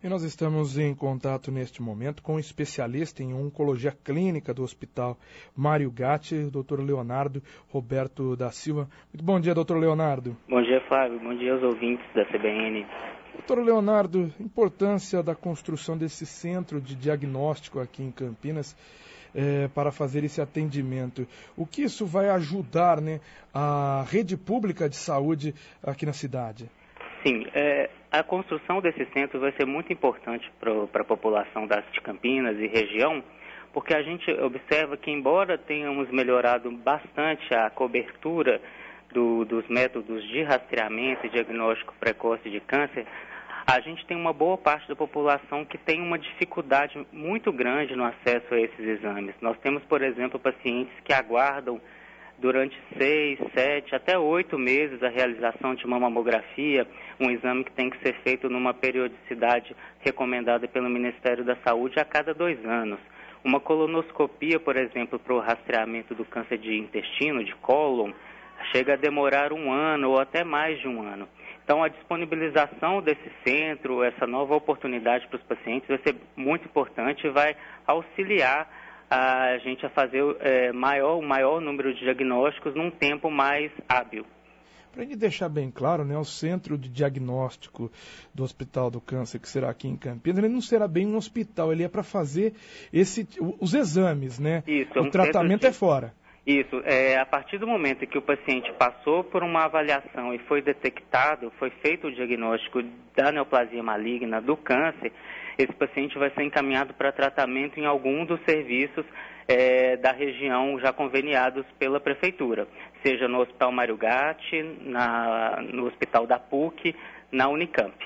E nós estamos em contato neste momento com um especialista em oncologia clínica do Hospital Mário Gatti, o Dr. Leonardo Roberto da Silva. Muito bom dia, Dr. Leonardo. Bom dia, Flávio. Bom dia aos ouvintes da CBN. Dr. Leonardo, importância da construção desse centro de diagnóstico aqui em Campinas para fazer esse atendimento. O que isso vai ajudar, né, a rede pública de saúde aqui na cidade? Sim, a construção desse centro vai ser muito importante para a população de Campinas e região, porque a gente observa que, embora tenhamos melhorado bastante a cobertura dos métodos de rastreamento e diagnóstico precoce de câncer, a gente tem uma boa parte da população que tem uma dificuldade muito grande no acesso a esses exames. Nós temos, por exemplo, pacientes que aguardam durante 6, 7, até 8 meses a realização de uma mamografia, um exame que tem que ser feito numa periodicidade recomendada pelo Ministério da Saúde a cada 2 anos. Uma colonoscopia, por exemplo, para o rastreamento do câncer de intestino, de cólon, chega a demorar 1 ano ou até mais de 1 ano. Então, a disponibilização desse centro, essa nova oportunidade para os pacientes vai ser muito importante e vai auxiliar a gente a fazer o maior número de diagnósticos num tempo mais hábil. Para a gente deixar bem claro, né, o centro de diagnóstico do Hospital do Câncer, que será aqui em Campinas, ele não será bem um hospital, ele é para fazer os exames, né? Isso, o tratamento é fora. Isso, a partir do momento em que o paciente passou por uma avaliação e foi detectado, foi feito o diagnóstico da neoplasia maligna, do câncer, esse paciente vai ser encaminhado para tratamento em algum dos serviços da região já conveniados pela Prefeitura, seja no Hospital Mário Gatti, no Hospital da PUC, na Unicamp.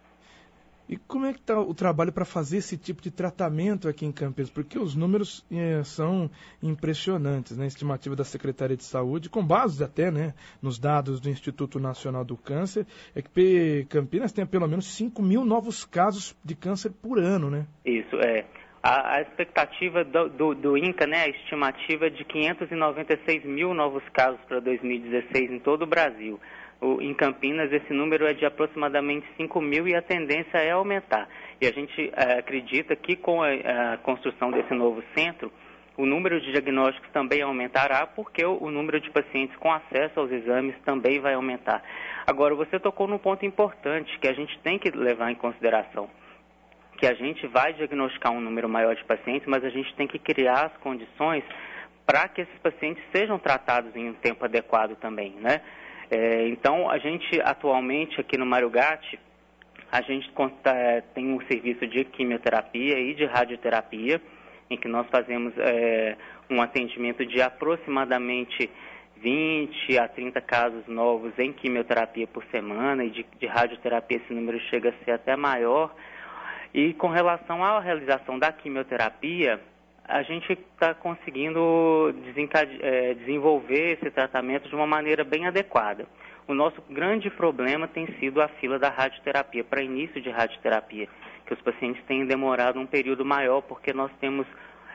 E como é que está o trabalho para fazer esse tipo de tratamento aqui em Campinas? Porque os números são impressionantes, né? A estimativa da Secretaria de Saúde, com base até, né, nos dados do Instituto Nacional do Câncer, é que Campinas tem pelo menos 5.000 novos casos de câncer por ano, né? Isso, A expectativa do INCA, né, a estimativa é de 596 mil novos casos para 2016 em todo o Brasil. Em Campinas, esse número é de aproximadamente 5 mil e a tendência é aumentar. E a gente acredita que com a construção desse novo centro, o número de diagnósticos também aumentará, porque o número de pacientes com acesso aos exames também vai aumentar. Agora, você tocou num ponto importante que a gente tem que levar em consideração, que a gente vai diagnosticar um número maior de pacientes, mas a gente tem que criar as condições para que esses pacientes sejam tratados em um tempo adequado também, né? Então, a gente atualmente aqui no Mário Gatti, a gente tem um serviço de quimioterapia e de radioterapia, em que nós fazemos um atendimento de aproximadamente 20 a 30 casos novos em quimioterapia por semana, e de radioterapia esse número chega a ser até maior. E com relação à realização da quimioterapia, a gente está conseguindo desenvolver esse tratamento de uma maneira bem adequada. O nosso grande problema tem sido a fila da radioterapia, para início de radioterapia, que os pacientes têm demorado um período maior, porque nós temos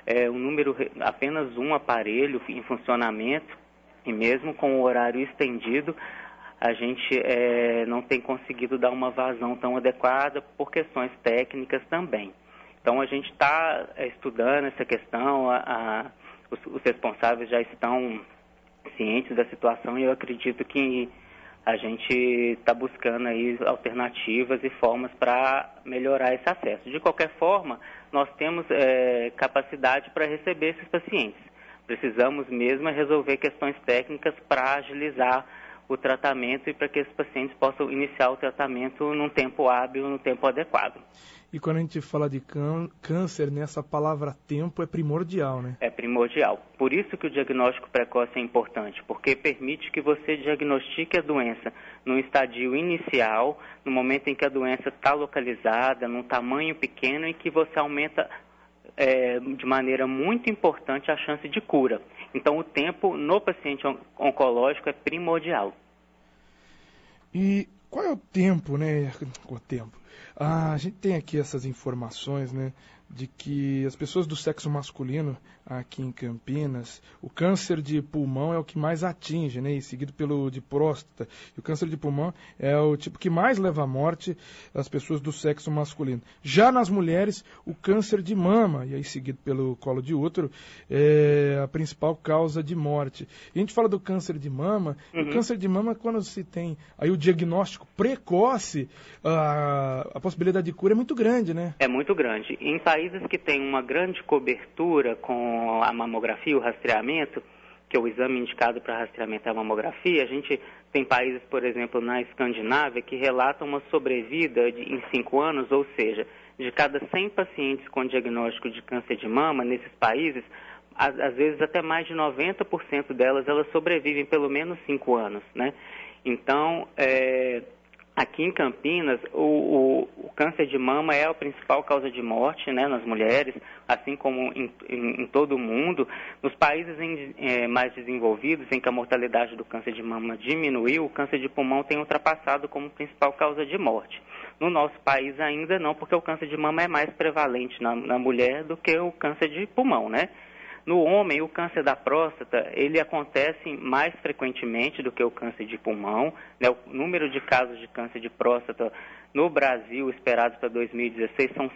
apenas um aparelho em funcionamento, e mesmo com o horário estendido, a gente não tem conseguido dar uma vazão tão adequada por questões técnicas também. Então, a gente está estudando essa questão, os responsáveis já estão cientes da situação e eu acredito que a gente está buscando aí alternativas e formas para melhorar esse acesso. De qualquer forma, nós temos capacidade para receber esses pacientes. Precisamos mesmo resolver questões técnicas para agilizar o tratamento e para que esses pacientes possam iniciar o tratamento num tempo hábil, num tempo adequado. E quando a gente fala de câncer, essa palavra tempo é primordial, né? É primordial. Por isso que o diagnóstico precoce é importante, porque permite que você diagnostique a doença num estadio inicial, no momento em que a doença está localizada, num tamanho pequeno, e que você aumenta de maneira muito importante a chance de cura. Então, o tempo no paciente oncológico é primordial. E qual é o tempo, né? A gente tem aqui essas informações, né, de que as pessoas do sexo masculino aqui em Campinas, o câncer de pulmão é o que mais atinge, né, e seguido pelo de próstata. E o câncer de pulmão é o tipo que mais leva à morte as pessoas do sexo masculino. Já nas mulheres, o câncer de mama, e aí seguido pelo colo de útero, é a principal causa de morte. E a gente fala do câncer de mama, e o câncer de mama, quando se tem aí o diagnóstico precoce, a possibilidade de cura é muito grande, né? É muito grande. Em países que têm uma grande cobertura com a mamografia, o rastreamento, que é o exame indicado para rastreamento é a mamografia, a gente tem países, por exemplo, na Escandinávia, que relatam uma sobrevida em 5 anos, ou seja, de cada 100 pacientes com diagnóstico de câncer de mama, nesses países, às vezes até mais de 90% delas, elas sobrevivem pelo menos 5 anos, né? Então, aqui em Campinas, o câncer de mama é a principal causa de morte, né, nas mulheres, assim como em todo o mundo. Nos países mais desenvolvidos, em que a mortalidade do câncer de mama diminuiu, o câncer de pulmão tem ultrapassado como principal causa de morte. No nosso país ainda não, porque o câncer de mama é mais prevalente na mulher do que o câncer de pulmão, né? No homem, o câncer da próstata, ele acontece mais frequentemente do que o câncer de pulmão, né? O número de casos de câncer de próstata no Brasil, esperados para 2016, são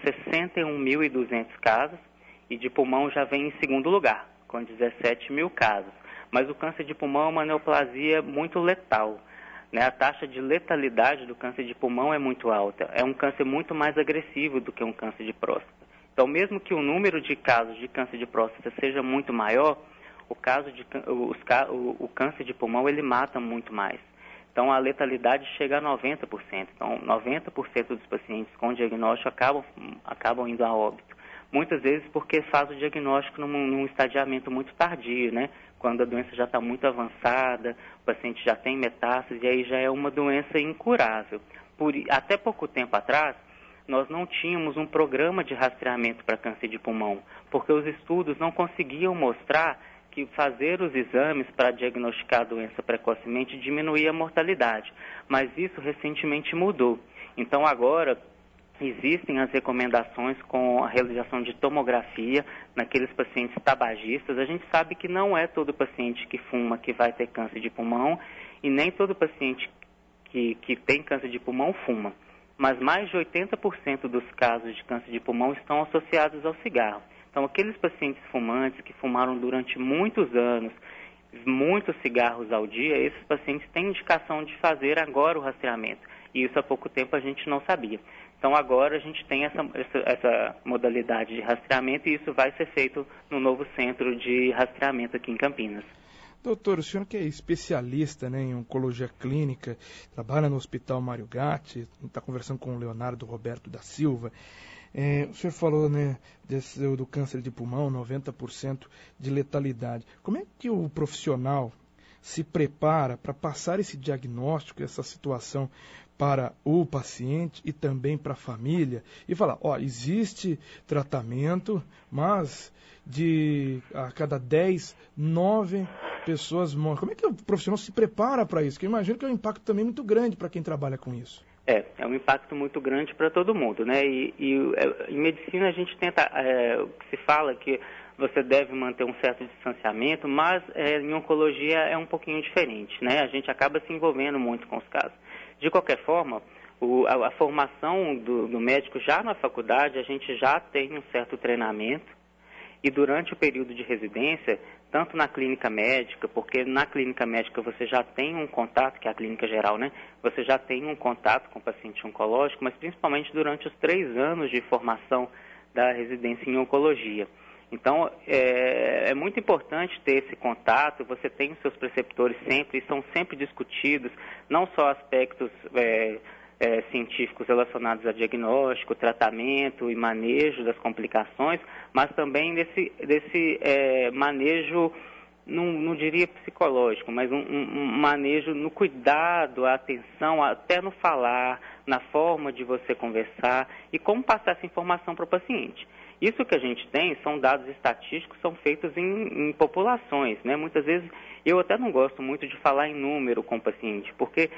61.200 casos, e de pulmão já vem em segundo lugar, com 17 mil casos. Mas o câncer de pulmão é uma neoplasia muito letal, né? A taxa de letalidade do câncer de pulmão é muito alta, é um câncer muito mais agressivo do que um câncer de próstata. Então, mesmo que o número de casos de câncer de próstata seja muito maior, o câncer de pulmão ele mata muito mais. Então, a letalidade chega a 90%. Então, 90% dos pacientes com diagnóstico acabam indo a óbito. Muitas vezes porque faz o diagnóstico num estadiamento muito tardio, né? Quando a doença já está muito avançada, o paciente já tem metástase, e aí já é uma doença incurável. Até pouco tempo atrás, nós não tínhamos um programa de rastreamento para câncer de pulmão, porque os estudos não conseguiam mostrar que fazer os exames para diagnosticar a doença precocemente diminuía a mortalidade. Mas isso recentemente mudou. Então agora existem as recomendações com a realização de tomografia naqueles pacientes tabagistas. A gente sabe que não é todo paciente que fuma que vai ter câncer de pulmão, e nem todo paciente que tem câncer de pulmão fuma. Mas mais de 80% dos casos de câncer de pulmão estão associados ao cigarro. Então, aqueles pacientes fumantes que fumaram durante muitos anos, muitos cigarros ao dia, esses pacientes têm indicação de fazer agora o rastreamento. E isso há pouco tempo a gente não sabia. Então, agora a gente tem essa modalidade de rastreamento, e isso vai ser feito no novo centro de rastreamento aqui em Campinas. Doutor, o senhor que é especialista, né, em oncologia clínica, trabalha no Hospital Mário Gatti, está conversando com o Leonardo Roberto da Silva. O senhor falou, né, do câncer de pulmão, 90% de letalidade. Como é que o profissional se prepara para passar esse diagnóstico, essa situação para o paciente e também para a família, e falar, existe tratamento, mas a cada 10, 9 pessoas morrem. Como é que o profissional se prepara para isso? Porque eu imagino que é um impacto também muito grande para quem trabalha com isso. É um impacto muito grande para todo mundo, né? E em medicina a gente tenta, se fala que você deve manter um certo distanciamento, mas em oncologia é um pouquinho diferente, né? A gente acaba se envolvendo muito com os casos. De qualquer forma, a formação do médico já na faculdade, a gente já tem um certo treinamento, e durante o período de residência, tanto na clínica médica, porque na clínica médica você já tem um contato, que é a clínica geral, né? Você já tem um contato com o paciente oncológico, mas principalmente durante os 3 anos de formação da residência em oncologia. Então, é muito importante ter esse contato. Você tem os seus preceptores sempre, e são sempre discutidos, não só aspectos científicos relacionados a diagnóstico, tratamento e manejo das complicações, mas também desse manejo, não diria psicológico, mas um manejo no cuidado, a atenção, até no falar, na forma de você conversar e como passar essa informação para o paciente. Isso que a gente tem são dados estatísticos, são feitos em populações, né? Muitas vezes eu até não gosto muito de falar em número com o paciente, porque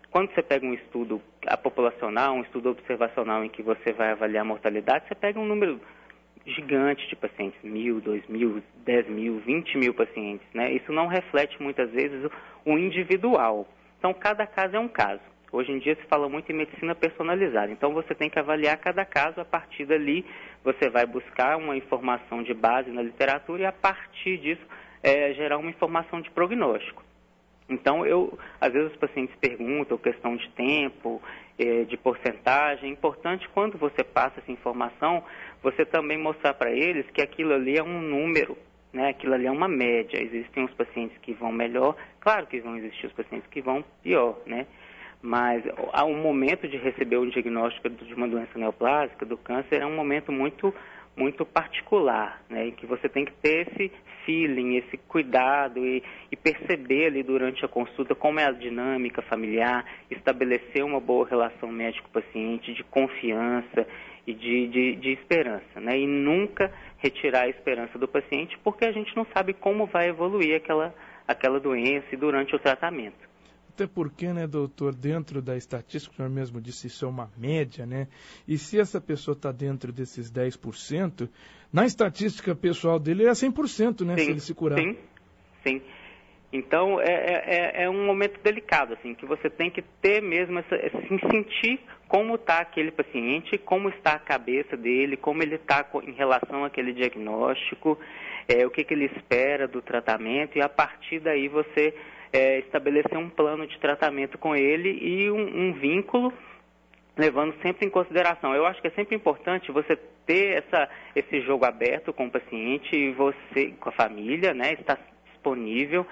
Quando você pega um estudo populacional, um estudo observacional em que você vai avaliar a mortalidade, você pega um número gigante de pacientes, 1.000, 2.000, 10.000, 20.000 pacientes, né? Isso não reflete muitas vezes o individual. Então, cada caso é um caso. Hoje em dia se fala muito em medicina personalizada, então você tem que avaliar cada caso. A partir dali você vai buscar uma informação de base na literatura e a partir disso gerar uma informação de prognóstico. Então, às vezes os pacientes perguntam questão de tempo, de porcentagem. É importante, quando você passa essa informação, você também mostrar para eles que aquilo ali é um número, né? Aquilo ali é uma média. Existem os pacientes que vão melhor, claro que vão existir os pacientes que vão pior, né? Mas o momento de receber um diagnóstico de uma doença neoplásica, do câncer, é um momento muito particular, né, em que você tem que ter esse feeling, esse cuidado e perceber ali durante a consulta como é a dinâmica familiar, estabelecer uma boa relação médico-paciente, de confiança e de esperança, né, e nunca retirar a esperança do paciente, porque a gente não sabe como vai evoluir aquela doença e durante o tratamento. Até porque, né, doutor, dentro da estatística, o senhor mesmo disse, isso é uma média, né? E se essa pessoa está dentro desses 10%, na estatística pessoal dele é 100%, né? Sim, se ele se curar. Sim. Então, é um momento delicado, assim, que você tem que ter mesmo, sentir como está aquele paciente, como está a cabeça dele, como ele está em relação àquele diagnóstico, o que ele espera do tratamento, e a partir daí você estabelecer um plano de tratamento com ele e um vínculo, levando sempre em consideração. Eu acho que é sempre importante você ter esse jogo aberto com o paciente e você, com a família, né, estar disponível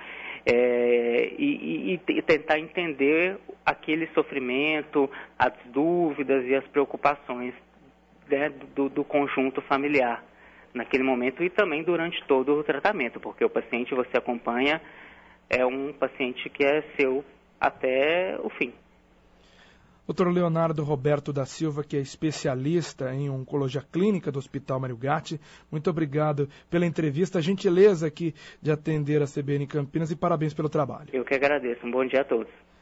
e tentar entender aquele sofrimento, as dúvidas e as preocupações, né, do conjunto familiar naquele momento e também durante todo o tratamento, porque o paciente você acompanha é um paciente que é seu até o fim. Dr. Leonardo Roberto da Silva, que é especialista em oncologia clínica do Hospital Mário Gatti, muito obrigado pela entrevista, a gentileza aqui de atender a CBN Campinas e parabéns pelo trabalho. Eu que agradeço. Um bom dia a todos.